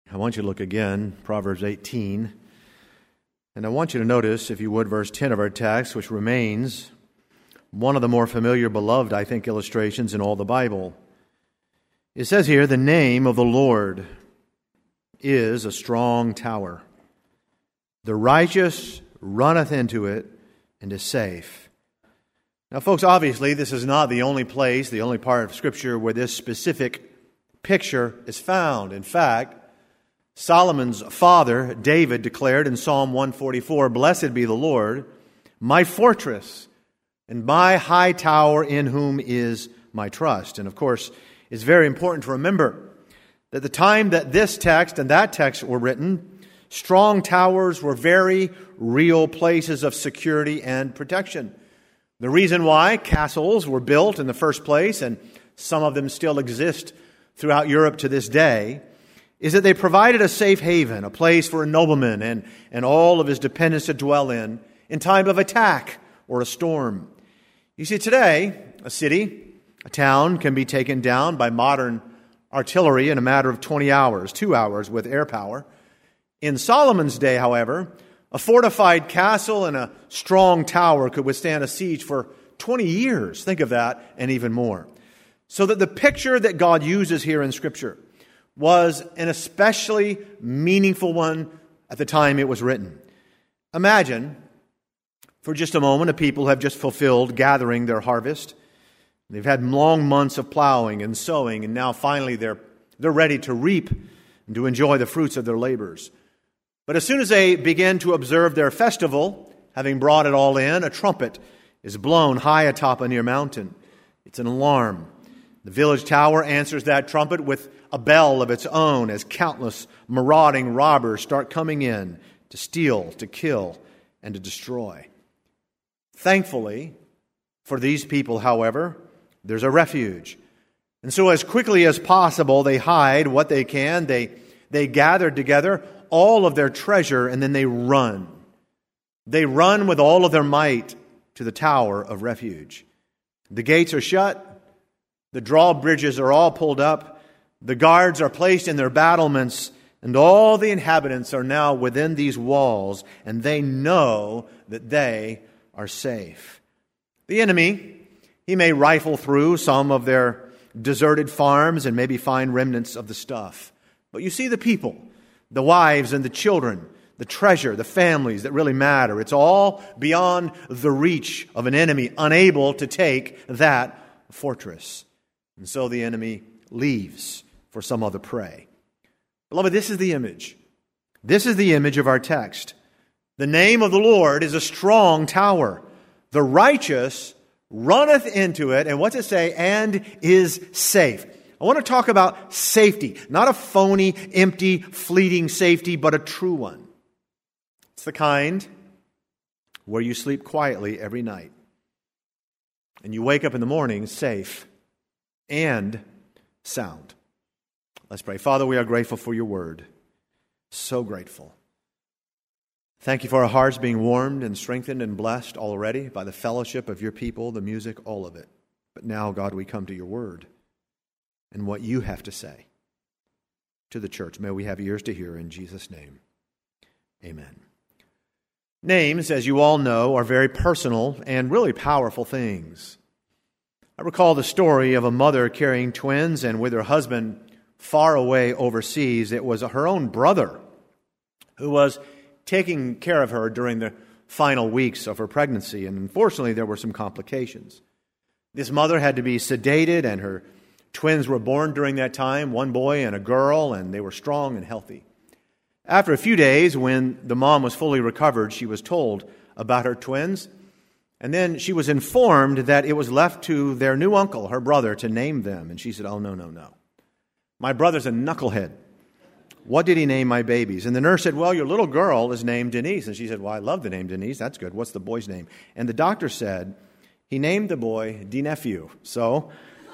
I want you to look again, Proverbs 18. And I want you to notice, if you would, verse 10 of our text, which remains one of the more familiar, beloved, I think, illustrations in all the Bible. It says here, the name of the Lord is a strong tower. The righteous runneth into it and is safe. Now, folks, obviously, this is not the only place, the only part of Scripture where this specific picture is found. In fact, Solomon's father, David, declared in Psalm 144, "Blessed be the Lord, my fortress, and my high tower in whom is my trust." And of course, it's very important to remember that the time that this text and that text were written, strong towers were very real places of security and protection. The reason why castles were built in the first place, and some of them still exist throughout Europe to this day, is that they provided a safe haven, a place for a nobleman and all of his dependents to dwell in time of attack or a storm. You see, today, a city, a town can be taken down by modern artillery in a matter of 20 hours, 2 hours with air power. In Solomon's day, however, a fortified castle and a strong tower could withstand a siege for 20 years. Think of that, and even more. So that the picture that God uses here in Scripture was an especially meaningful one at the time it was written. Imagine, for just a moment, a people have just fulfilled gathering their harvest. They've had long months of plowing and sowing, and now finally they're ready to reap and to enjoy the fruits of their labors. But as soon as they begin to observe their festival, having brought it all in, a trumpet is blown high atop a near mountain. It's an alarm. The village tower answers that trumpet with a bell of its own as countless marauding robbers start coming in to steal, to kill, and to destroy. Thankfully, for these people, however, there's a refuge. And so as quickly as possible, they hide what they can. They gather together all of their treasure, and then they run. They run with all of their might to the tower of refuge. The gates are shut. The drawbridges are all pulled up. The guards are placed in their battlements, and all the inhabitants are now within these walls, and they know that they are safe. The enemy, he may rifle through some of their deserted farms and maybe find remnants of the stuff. But you see the people, the wives and the children, the treasure, the families that really matter. It's all beyond the reach of an enemy unable to take that fortress. And so the enemy leaves for some other prey. Beloved, this is the image. This is the image of our text. The name of the Lord is a strong tower. The righteous runneth into it, and what's it say? And is safe. I want to talk about safety, not a phony, empty, fleeting safety, but a true one. It's the kind where you sleep quietly every night, and you wake up in the morning safe and sound. Let's pray. Father, we are grateful for your word. So grateful. Thank you for our hearts being warmed and strengthened and blessed already by the fellowship of your people, the music, all of it. But now, God, we come to your word and what you have to say to the church. May we have ears to hear in Jesus' name. Amen. Names, as you all know, are very personal and really powerful things. I recall the story of a mother carrying twins and with her husband far away overseas. It was her own brother who was taking care of her during the final weeks of her pregnancy, and unfortunately there were some complications. This mother had to be sedated, and her twins were born during that time, one boy and a girl, and they were strong and healthy. After a few days, when the mom was fully recovered, she was told about her twins, and then she was informed that it was left to their new uncle, her brother, to name them. And she said, "Oh, no. My brother's a knucklehead. What did he name my babies?" And the nurse said, "Well, your little girl is named Denise." And she said, "Well, I love the name Denise. That's good. What's the boy's name?" And the doctor said, he named the boy D-Nephew. So,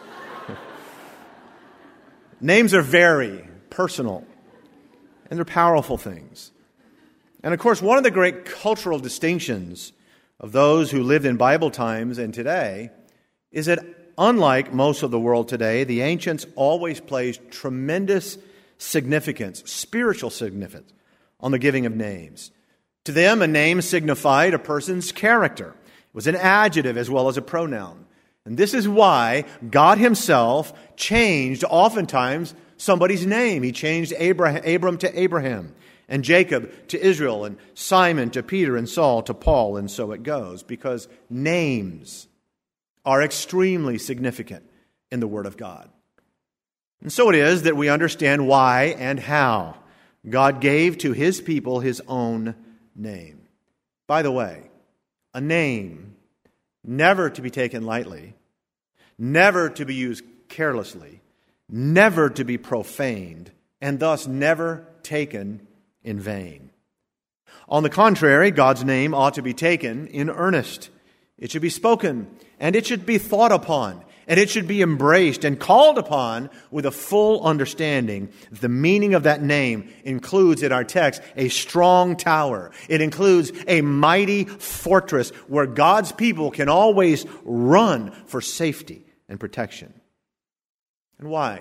names are very personal, and they're powerful things. And of course, one of the great cultural distinctions of those who lived in Bible times and today is that unlike most of the world today, the ancients always placed tremendous significance, spiritual significance, on the giving of names. To them, a name signified a person's character. It was an adjective as well as a pronoun. And this is why God himself changed oftentimes somebody's name. He changed Abram to Abraham, and Jacob to Israel, and Simon to Peter, and Saul to Paul, and so it goes, because names are extremely significant in the Word of God. And so it is that we understand why and how God gave to his people his own name. By the way, a name never to be taken lightly, never to be used carelessly, never to be profaned, and thus never taken in vain. On the contrary, God's name ought to be taken in earnest. It should be spoken, and it should be thought upon, and it should be embraced and called upon with a full understanding. The meaning of that name includes in our text a strong tower. It includes a mighty fortress where God's people can always run for safety and protection. And why?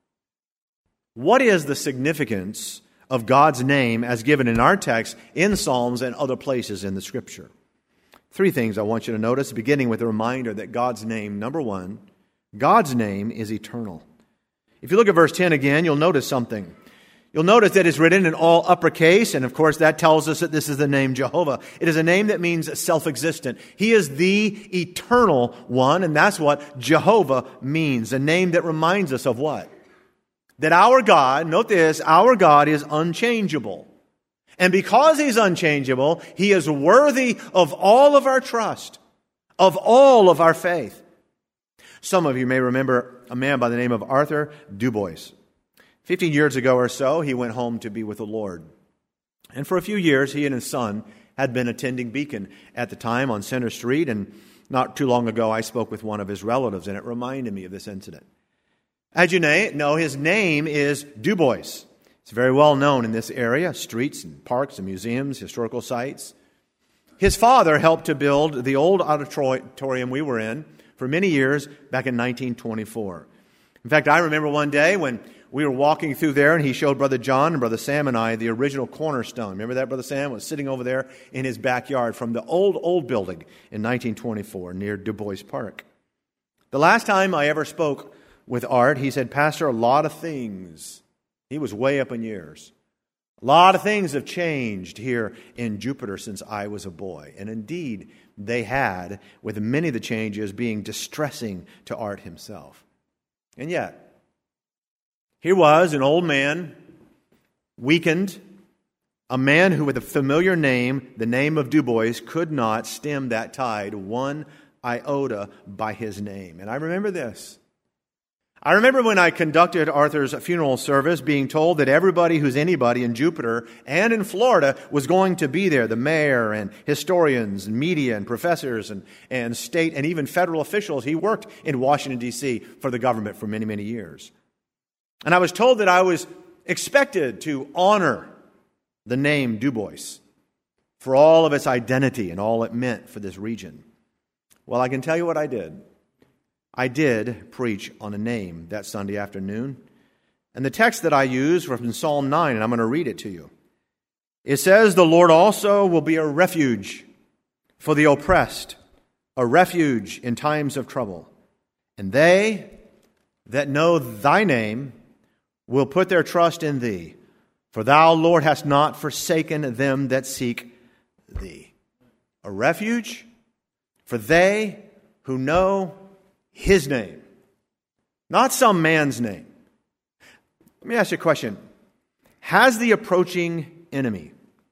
What is the significance of God's name as given in our text, in Psalms, and other places in the Scripture? Three things I want you to notice, beginning with a reminder that God's name, number one, God's name is eternal. If you look at verse 10 again, you'll notice something. You'll notice that it's written in all uppercase, and of course that tells us that this is the name Jehovah. It is a name that means self-existent. He is the eternal one, and that's what Jehovah means. A name that reminds us of what? That our God, note this, our God is unchangeable. And because he's unchangeable, he is worthy of all of our trust, of all of our faith. Some of you may remember a man by the name of Arthur DuBois. 15 years ago or so, he went home to be with the Lord. And for a few years, he and his son had been attending Beacon at the time on Center Street. And not too long ago, I spoke with one of his relatives, and it reminded me of this incident. As you know, his name is DuBois. It's very well known in this area, streets and parks and museums, historical sites. His father helped to build the old auditorium we were in for many years back in 1924. In fact, I remember one day when we were walking through there and he showed Brother John and Brother Sam and I the original cornerstone. Remember that? Brother Sam was sitting over there in his backyard from the old building in 1924 near DuBois Park. The last time I ever spoke with Art, he said, "Pastor, a lot of things." He was way up in years. "A lot of things have changed here in Jupiter since I was a boy." And indeed, they had, with many of the changes being distressing to Art himself. And yet, here was an old man, weakened, a man who with a familiar name, the name of DuBois, could not stem that tide one iota by his name. And I remember this. I remember when I conducted Arthur's funeral service being told that everybody who's anybody in Jupiter and in Florida was going to be there. The mayor and historians and media and professors and state and even federal officials. He worked in Washington, D.C. for the government for many, many years. And I was told that I was expected to honor the name DuBois for all of its identity and all it meant for this region. Well, I can tell you what I did. I did preach on a name that Sunday afternoon. And the text that I used was from Psalm 9, and I'm going to read it to you. It says, "The Lord also will be a refuge for the oppressed, a refuge in times of trouble. And they that know thy name will put their trust in thee. For thou, Lord, hast not forsaken them that seek thee." A refuge for they who know his name, not some man's name. Let me ask you a question. Has the approaching enemy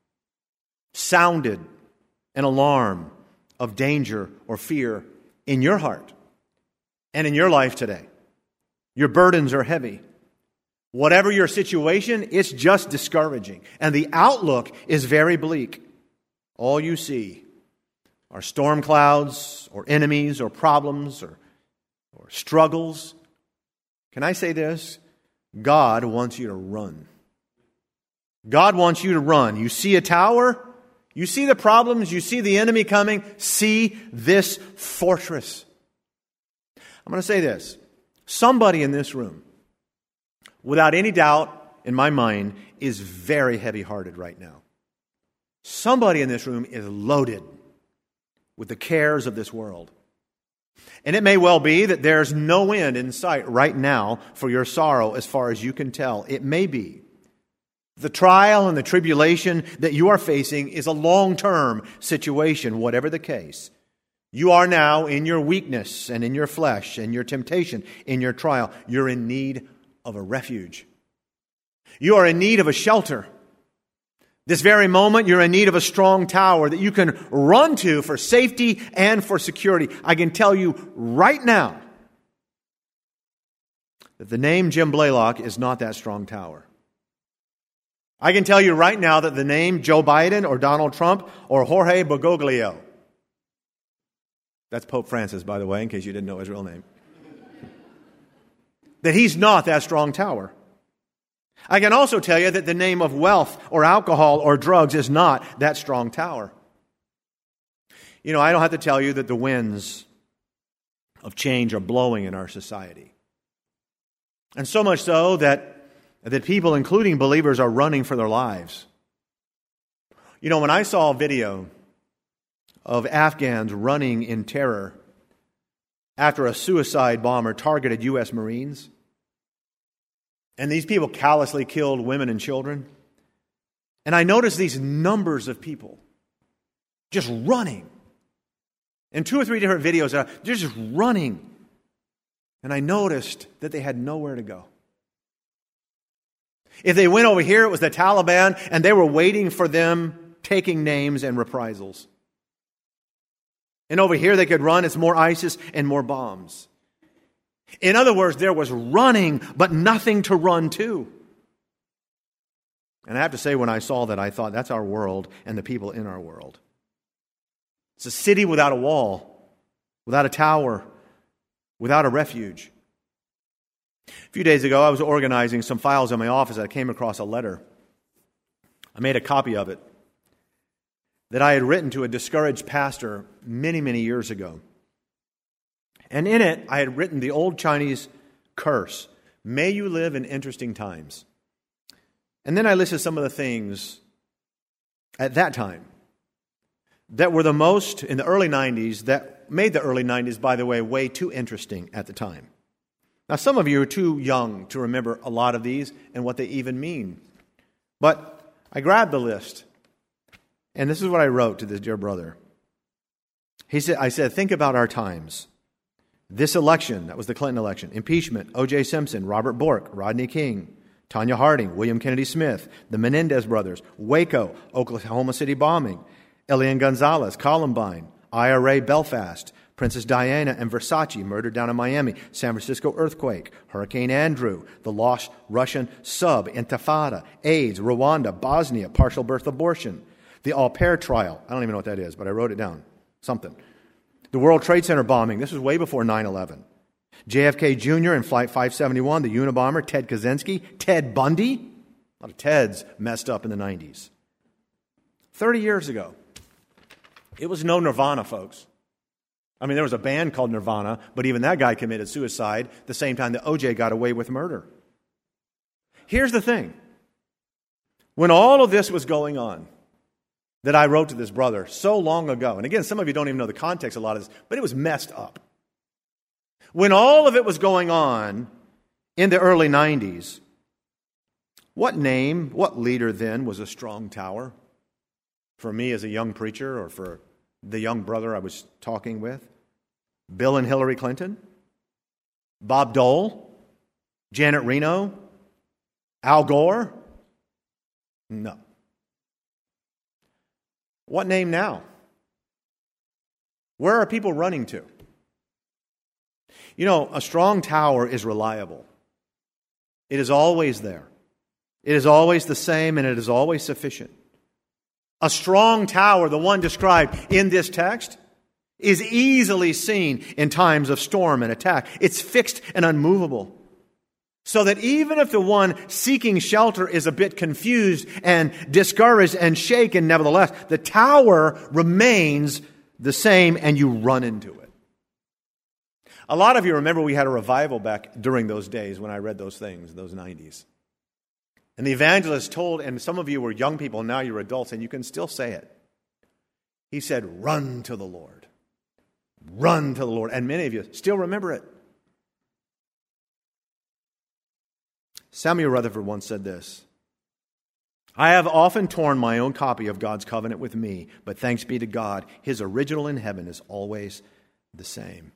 sounded an alarm of danger or fear in your heart and in your life today? Your burdens are heavy. Whatever your situation, it's just discouraging. And the outlook is very bleak. All you see are storm clouds or enemies or problems or struggles. Can I say this? God wants you to run. God wants you to run. You see a tower, you see the problems, you see the enemy coming, see this fortress. I'm going to say this. Somebody in this room, without any doubt, in my mind, is very heavy-hearted right now. Somebody in this room is loaded with the cares of this world. And it may well be that there's no end in sight right now for your sorrow as far as you can tell. It may be. The trial and the tribulation that you are facing is a long-term situation, whatever the case. You are now in your weakness and in your flesh and your temptation, in your trial. You're in need of a refuge. You are in need of a shelter. This very moment, you're in need of a strong tower that you can run to for safety and for security. I can tell you right now that the name Jim Blaylock is not that strong tower. I can tell you right now that the name Joe Biden or Donald Trump or Jorge Bergoglio, that's Pope Francis, by the way, in case you didn't know his real name, that he's not that strong tower. I can also tell you that the name of wealth or alcohol or drugs is not that strong tower. You know, I don't have to tell you that the winds of change are blowing in our society. And so much so that people, including believers, are running for their lives. You know, when I saw a video of Afghans running in terror after a suicide bomber targeted U.S. Marines, and these people callously killed women and children, and I noticed these numbers of people just running. In 2 or 3 different videos, they're just running. And I noticed that they had nowhere to go. If they went over here, it was the Taliban, and they were waiting for them taking names and reprisals. And over here they could run, it's more ISIS and more bombs. In other words, there was running, but nothing to run to. And I have to say, when I saw that, I thought, that's our world and the people in our world. It's a city without a wall, without a tower, without a refuge. A few days ago, I was organizing some files in my office. I came across a letter. I made a copy of it that I had written to a discouraged pastor many, many years ago. And in it, I had written the old Chinese curse, "May you live in interesting times." And then I listed some of the things at that time that were the most, in the early 90s, that made the early 90s, by the way, way too interesting at the time. Now, some of you are too young to remember a lot of these and what they even mean. But I grabbed the list, and this is what I wrote to this dear brother. I said, think about our times. This election, that was the Clinton election, impeachment, O.J. Simpson, Robert Bork, Rodney King, Tanya Harding, William Kennedy Smith, the Menendez brothers, Waco, Oklahoma City bombing, Elian Gonzalez, Columbine, IRA Belfast, Princess Diana and Versace murdered down in Miami, San Francisco earthquake, Hurricane Andrew, the lost Russian sub, Intifada, AIDS, Rwanda, Bosnia, partial birth abortion, the au pair trial. I don't even know what that is, but I wrote it down. Something. The World Trade Center bombing. This was way before 9/11. JFK Jr. in Flight 571, the Unabomber, Ted Kaczynski, Ted Bundy. A lot of Teds messed up in the 90s. 30 years ago. It was no Nirvana, folks. I mean, there was a band called Nirvana, but even that guy committed suicide the same time that O.J. got away with murder. Here's the thing. When all of this was going on, that I wrote to this brother so long ago, and again, some of you don't even know the context of a lot of this, but it was messed up. When all of it was going on in the early 90s, what name, what leader then was a strong tower for me as a young preacher or for the young brother I was talking with? Bill and Hillary Clinton? Bob Dole? Janet Reno? Al Gore? No. What name now? Where are people running to? You know, a strong tower is reliable. It is always there. It is always the same, and it is always sufficient. A strong tower, the one described in this text, is easily seen in times of storm and attack. It's fixed and unmovable. So that even if the one seeking shelter is a bit confused and discouraged and shaken, nevertheless, the tower remains the same and you run into it. A lot of you remember we had a revival back during those days when I read those things, those 90s. And the evangelist told, and some of you were young people, now you're adults, and you can still say it. He said, run to the Lord. Run to the Lord. And many of you still remember it. Samuel Rutherford once said this: I have often torn my own copy of God's covenant with me, but thanks be to God, His original in heaven is always the same.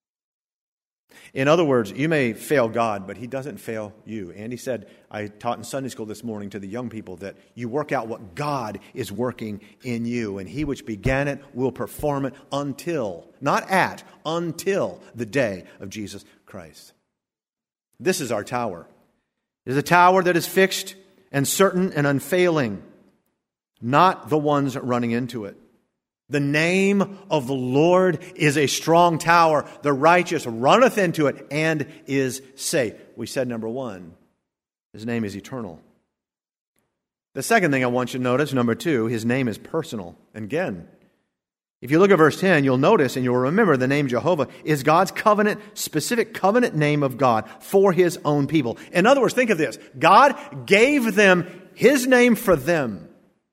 In other words, you may fail God, but He doesn't fail you. Andy said, I taught in Sunday school this morning to the young people that you work out what God is working in you, and He which began it will perform it until, not at, until the day of Jesus Christ. This is our tower. It is a tower that is fixed and certain and unfailing, not the ones running into it. The name of the Lord is a strong tower. The righteous runneth into it and is safe. We said number one, His name is eternal. The second thing I want you to notice, number two, His name is personal. And again, if you look at verse 10, you'll notice and you'll remember the name Jehovah is God's covenant, specific covenant name of God for His own people. In other words, think of this. God gave them His name for them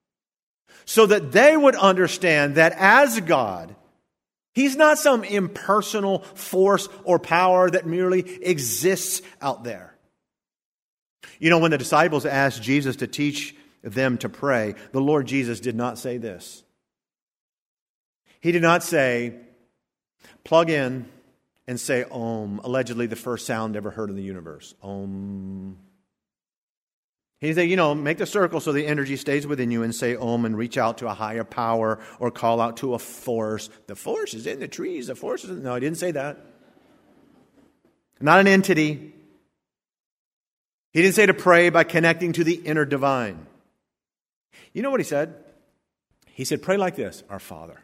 so that they would understand that as God, He's not some impersonal force or power that merely exists out there. You know, when the disciples asked Jesus to teach them to pray, the Lord Jesus did not say this. He did not say, plug in and say Om, allegedly the first sound ever heard in the universe. Om. He said, make the circle so the energy stays within you and say Om and reach out to a higher power or call out to a force. The force is in the trees. The force is in... No, He didn't say that. Not an entity. He didn't say to pray by connecting to the inner divine. You know what He said? He said, pray like this, Our Father.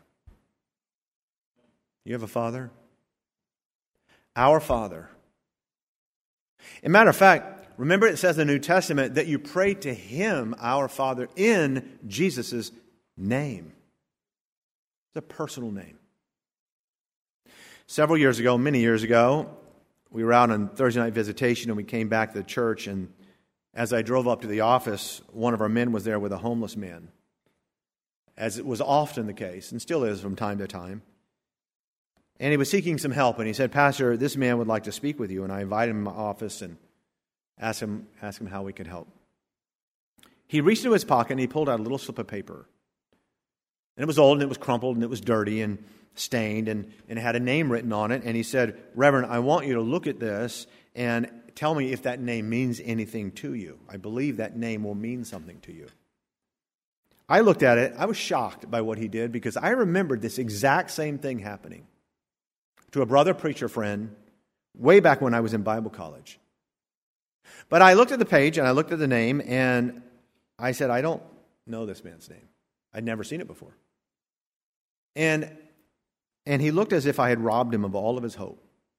You have a Father? Our Father. As a matter of fact, remember it says in the New Testament that you pray to Him, our Father, in Jesus' name. It's a personal name. Several years ago, many years ago, we were out on Thursday night visitation and we came back to the church, and as I drove up to the office, one of our men was there with a homeless man, as it was often the case, and still is from time to time. And he was seeking some help, and he said, Pastor, this man would like to speak with you. And I invited him in my office and asked him how we could help. He reached into his pocket and he pulled out a little slip of paper. And it was old and it was crumpled and it was dirty and stained and it had a name written on it. And he said, Reverend, I want you to look at this and tell me if that name means anything to you. I believe that name will mean something to you. I looked at it. I was shocked by what he did because I remembered this exact same thing happening to a brother preacher friend way back when I was in Bible college. But I looked at the page and I looked at the name and I said, I don't know this man's name. I'd never seen it before. And he looked as if I had robbed him of all of his hope.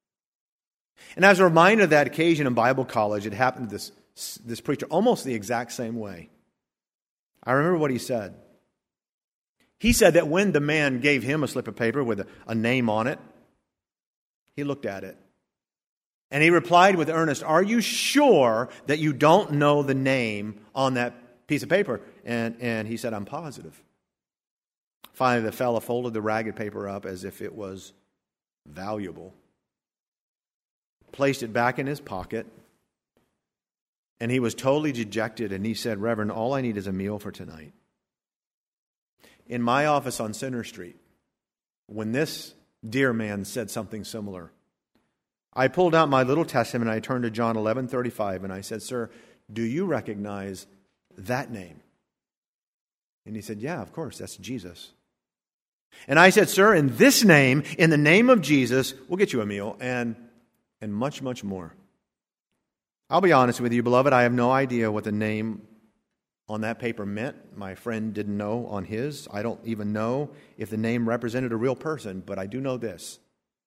And as a reminder of that occasion in Bible college, it happened to this preacher almost the exact same way. I remember what he said. He said that when the man gave him a slip of paper with a name on it, he looked at it. And he replied with earnest, are you sure that you don't know the name on that piece of paper? And he said, I'm positive. Finally, the fellow folded the ragged paper up as if it was valuable, placed it back in his pocket, and he was totally dejected. And he said, Reverend, all I need is a meal for tonight. In my office on Center Street, when this dear man said something similar, I pulled out my little testament and I turned to John 11:35 and I said, Sir, do you recognize that name? And he said, yeah, of course, that's Jesus. And I said, sir, in this name, in the name of Jesus, we'll get you a meal and much, much more. I'll be honest with you, beloved, I have no idea what the name on that paper meant. My friend didn't know on his. I don't even know if the name represented a real person, but I do know this.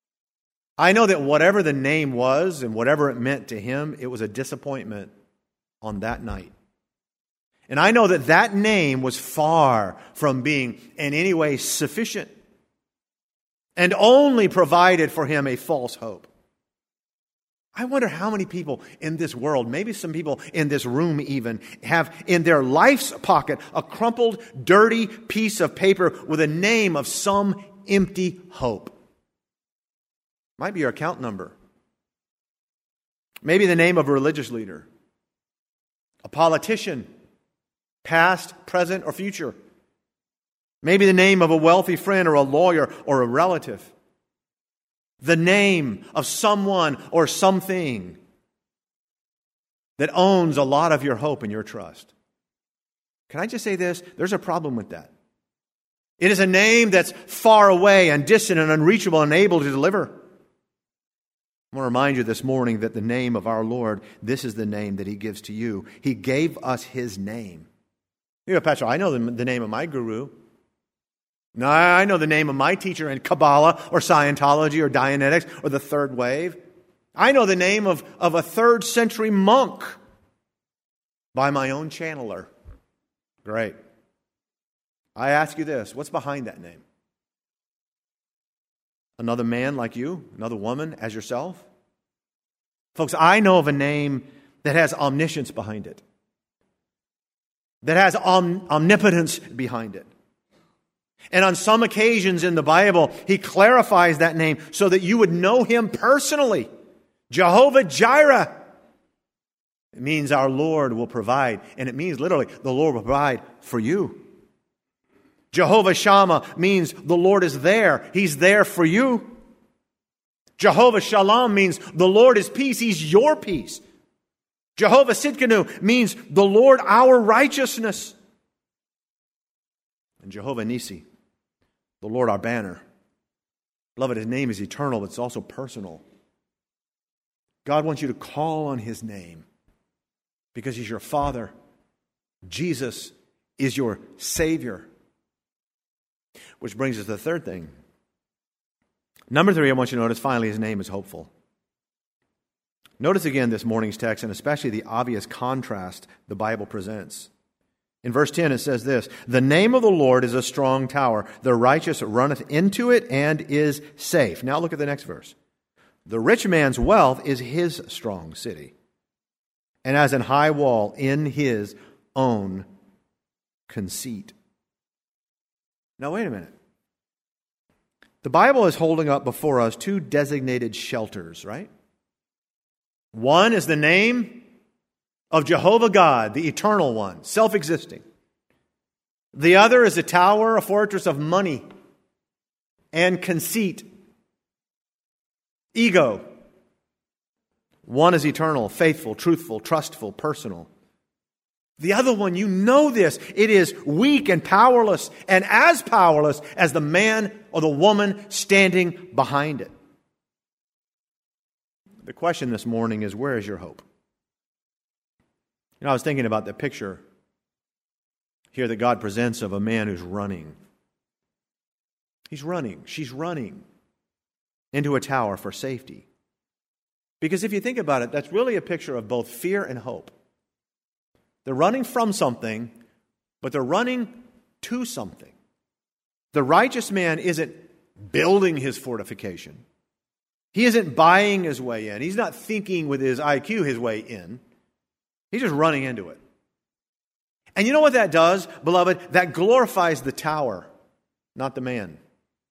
I know that whatever the name was and whatever it meant to him, it was a disappointment on that night. And I know that that name was far from being in any way sufficient and only provided for him a false hope. I wonder how many people in this world, maybe some people in this room even, have in their life's pocket a crumpled, dirty piece of paper with a name of some empty hope. Might be your account number. Maybe the name of a religious leader, a politician, past, present, or future. Maybe the name of a wealthy friend or a lawyer or a relative. The name of someone or something that owns a lot of your hope and your trust. Can I just say this? There's a problem with that. It is a name that's far away and distant and unreachable and unable to deliver. I want to remind you this morning that the name of our Lord, this is the name that He gives to you. He gave us His name. You know, Pastor, I know the name of my guru. No, I know the name of my teacher in Kabbalah or Scientology or Dianetics or the Third Wave. I know the name of a 3rd century monk by my own channeler. Great. I ask you this, what's behind that name? Another man like you? Another woman as yourself? Folks, I know of a name that has omniscience behind it. That has omnipotence behind it. And on some occasions in the Bible, He clarifies that name so that you would know Him personally. Jehovah Jireh. It means our Lord will provide. And it means literally, the Lord will provide for you. Jehovah Shammah means the Lord is there. He's there for you. Jehovah Shalom means the Lord is peace. He's your peace. Jehovah Sidkenu means the Lord our righteousness. And Jehovah Nisi, the Lord our banner. Beloved, His name is eternal, but it's also personal. God wants you to call on His name because He's your Father. Jesus is your Savior. Which brings us to the third thing. Number 3, I want you to notice, finally, His name is hopeful. Notice again this morning's text, and especially the obvious contrast the Bible presents. In verse 10 it says this, "The name of the Lord is a strong tower. The righteous runneth into it and is safe." Now look at the next verse. "The rich man's wealth is his strong city, and as an high wall in his own conceit." Now wait a minute. The Bible is holding up before us 2 designated shelters, right? One is the name of Jehovah God, the eternal one, self-existing. The other is a tower, a fortress of money and conceit, ego. One is eternal, faithful, truthful, trustful, personal. The other one, you know this, it is weak and powerless, and as powerless as the man or the woman standing behind it. The question this morning is, where is your hope? You know, I was thinking about the picture here that God presents of a man who's running. He's running. She's running into a tower for safety. Because if you think about it, that's really a picture of both fear and hope. They're running from something, but they're running to something. The righteous man isn't building his fortification. He isn't buying his way in. He's not thinking with his IQ his way in. He's just running into it. And you know what that does, beloved? That glorifies the tower, not the man.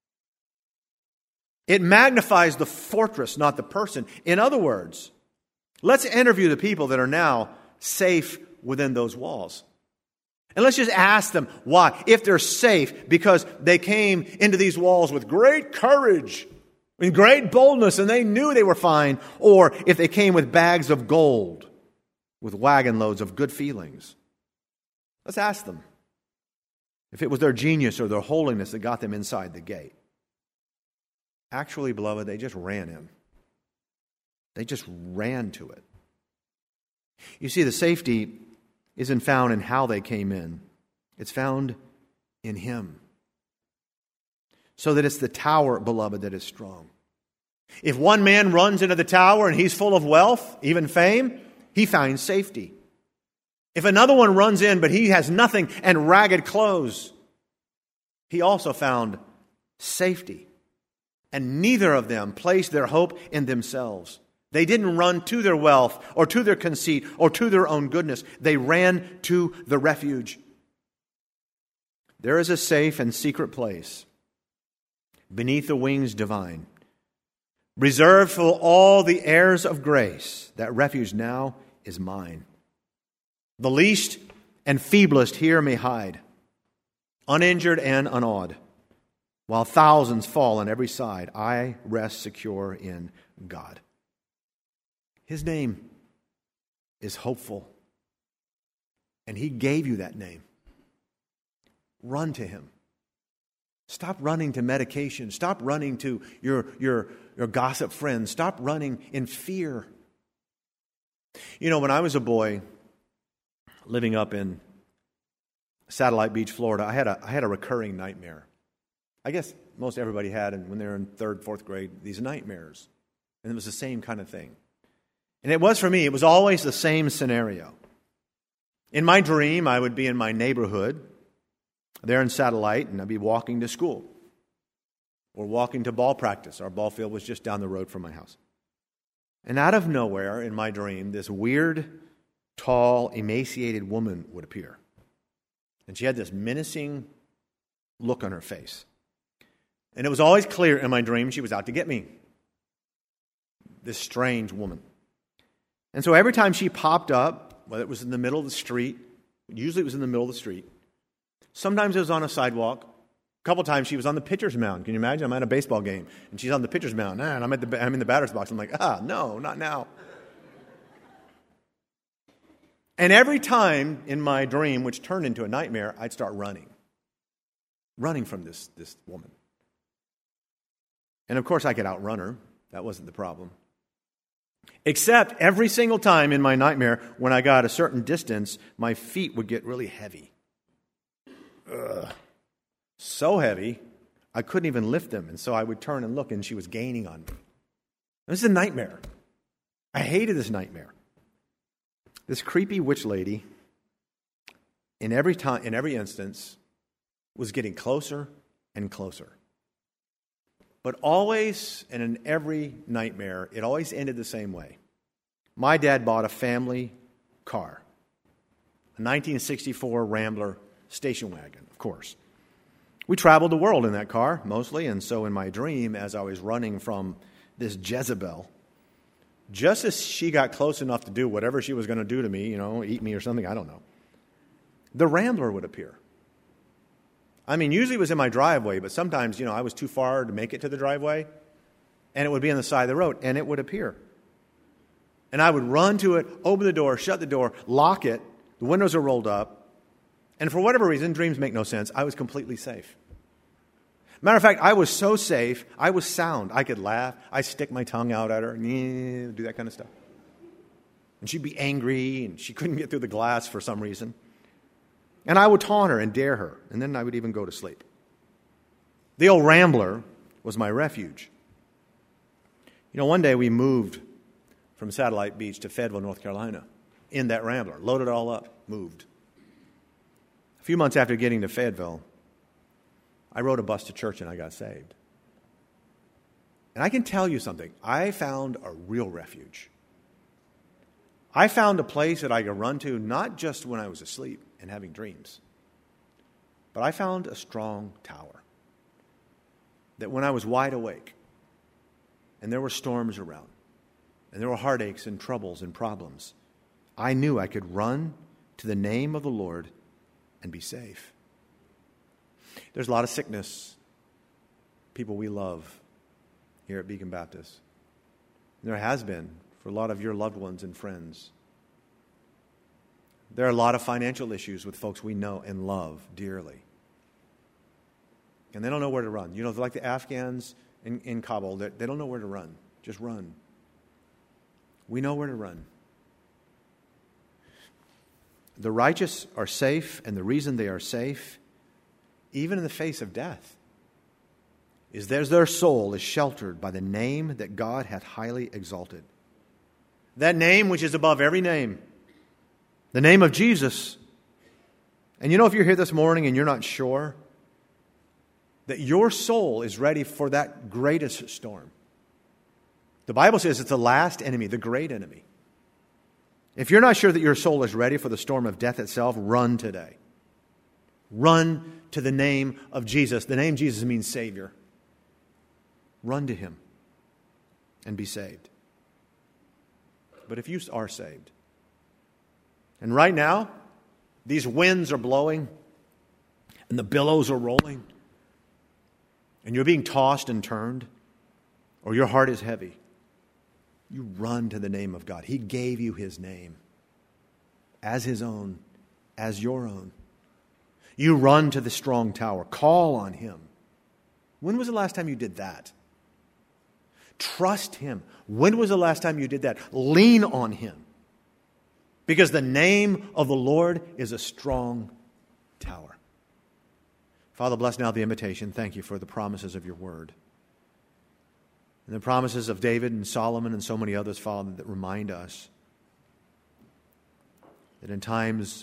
It magnifies the fortress, not the person. In other words, let's interview the people that are now safe within those walls. And let's just ask them why. If they're safe because they came into these walls with great courage, with great boldness, and they knew they were fine, or if they came with bags of gold, with wagon loads of good feelings. Let's ask them if it was their genius or their holiness that got them inside the gate. Actually, beloved, they just ran in. They just ran to it. You see, the safety isn't found in how they came in. It's found in Him. So that it's the tower, beloved, that is strong. If one man runs into the tower and he's full of wealth, even fame, he finds safety. If another one runs in but he has nothing and ragged clothes, he also found safety. And neither of them placed their hope in themselves. They didn't run to their wealth or to their conceit or to their own goodness. They ran to the refuge. There is a safe and secret place beneath the wings divine, reserved for all the heirs of grace. That refuge now is mine. The least and feeblest here may hide, uninjured and unawed. While thousands fall on every side, I rest secure in God. His name is Hopeful, and He gave you that name. Run to Him. Stop running to medication. Stop running to your gossip friends. Stop running in fear. You know, when I was a boy living up in Satellite Beach, Florida, I had a recurring nightmare. I guess most everybody had, and when they were in 3rd, 4th grade, these nightmares. And it was the same kind of thing. And it was for me, it was always the same scenario. In my dream, I would be in my neighborhood, there in Satellite, and I'd be walking to school or walking to ball practice. Our ball field was just down the road from my house. And out of nowhere, in my dream, this weird, tall, emaciated woman would appear. And she had this menacing look on her face. And it was always clear in my dream she was out to get me. This strange woman. And so every time she popped up, whether it was in the middle of the street, usually it was in the middle of the street, sometimes it was on a sidewalk, a couple times she was on the pitcher's mound. Can you imagine? I'm at a baseball game, and she's on the pitcher's mound, and I'm in the batter's box. I'm like, no, not now. And every time in my dream, which turned into a nightmare, I'd start running from this woman. And of course I could outrun her. That wasn't the problem. Except every single time in my nightmare, when I got a certain distance, my feet would get really heavy. So heavy, I couldn't even lift them. And so I would turn and look, and she was gaining on me. This is a nightmare. I hated this nightmare. This creepy witch lady, in every instance, was getting closer and closer. But always, and in every nightmare, it always ended the same way. My dad bought a family car, a 1964 Rambler station wagon, of course. We traveled the world in that car, mostly, and so in my dream, as I was running from this Jezebel, just as she got close enough to do whatever she was going to do to me, eat me or something, I don't know, the Rambler would appear. I mean, usually it was in my driveway, but sometimes, I was too far to make it to the driveway, and it would be on the side of the road, and it would appear. And I would run to it, open the door, shut the door, lock it, the windows are rolled up, and for whatever reason, dreams make no sense, I was completely safe. Matter of fact, I was so safe, I was sound. I could laugh, I'd stick my tongue out at her, do that kind of stuff. And she'd be angry, and she couldn't get through the glass for some reason. And I would taunt her and dare her, and then I would even go to sleep. The old Rambler was my refuge. One day we moved from Satellite Beach to Fayetteville, North Carolina, in that Rambler, loaded it all up, moved. A few months after getting to Fayetteville, I rode a bus to church and I got saved. And I can tell you something, I found a real refuge. I found a place that I could run to, not just when I was asleep and having dreams, but I found a strong tower that when I was wide awake and there were storms around and there were heartaches and troubles and problems, I knew I could run to the name of the Lord and be safe. There's a lot of sickness, people we love here at Beacon Baptist. There has been for a lot of your loved ones and friends. There are a lot of financial issues with folks we know and love dearly. And they don't know where to run. They're like the Afghans in Kabul. They don't know where to run. Just run. We know where to run. The righteous are safe, and the reason they are safe, even in the face of death, is their soul is sheltered by the name that God hath highly exalted. That name which is above every name. The name of Jesus. And if you're here this morning and you're not sure that your soul is ready for that greatest storm, The Bible says it's the last enemy, the great enemy. If you're not sure that your soul is ready for the storm of death itself, run today. Run to the name of Jesus. The name Jesus means Savior. Run to Him and be saved. But if you are saved, and right now, these winds are blowing, and the billows are rolling, and you're being tossed and turned, or your heart is heavy, you run to the name of God. He gave you His name as His own, as your own. You run to the strong tower. Call on Him. When was the last time you did that? Trust Him. When was the last time you did that? Lean on Him. Because the name of the Lord is a strong tower. Father, bless now the invitation. Thank you for the promises of your word. And the promises of David and Solomon and so many others, Father, that remind us that in times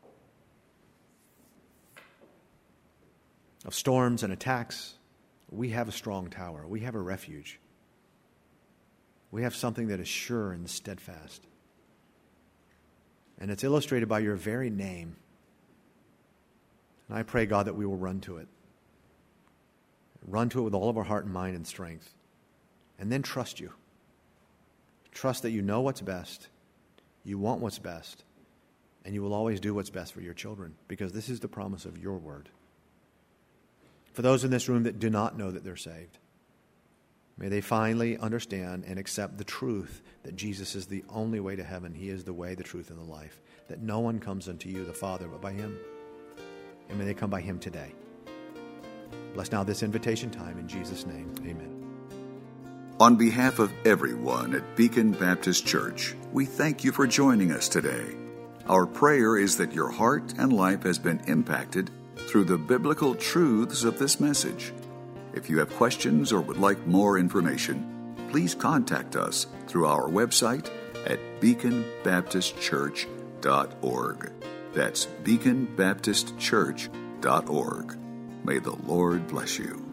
of storms and attacks, we have a strong tower. We have a refuge. We have something that is sure and steadfast. And it's illustrated by your very name. And I pray, God, that we will run to it. Run to it with all of our heart and mind and strength. And then trust you. Trust that you know what's best. You want what's best. And you will always do what's best for your children. Because this is the promise of your word. For those in this room that do not know that they're saved, may they finally understand and accept the truth that Jesus is the only way to heaven. He is the way, the truth, and the life. That no one comes unto you, the Father, but by Him. And may they come by Him today. Bless now this invitation time in Jesus' name. Amen. On behalf of everyone at Beacon Baptist Church, we thank you for joining us today. Our prayer is that your heart and life has been impacted through the biblical truths of this message. If you have questions or would like more information, please contact us through our website at beaconbaptistchurch.org. That's beaconbaptistchurch.org. May the Lord bless you.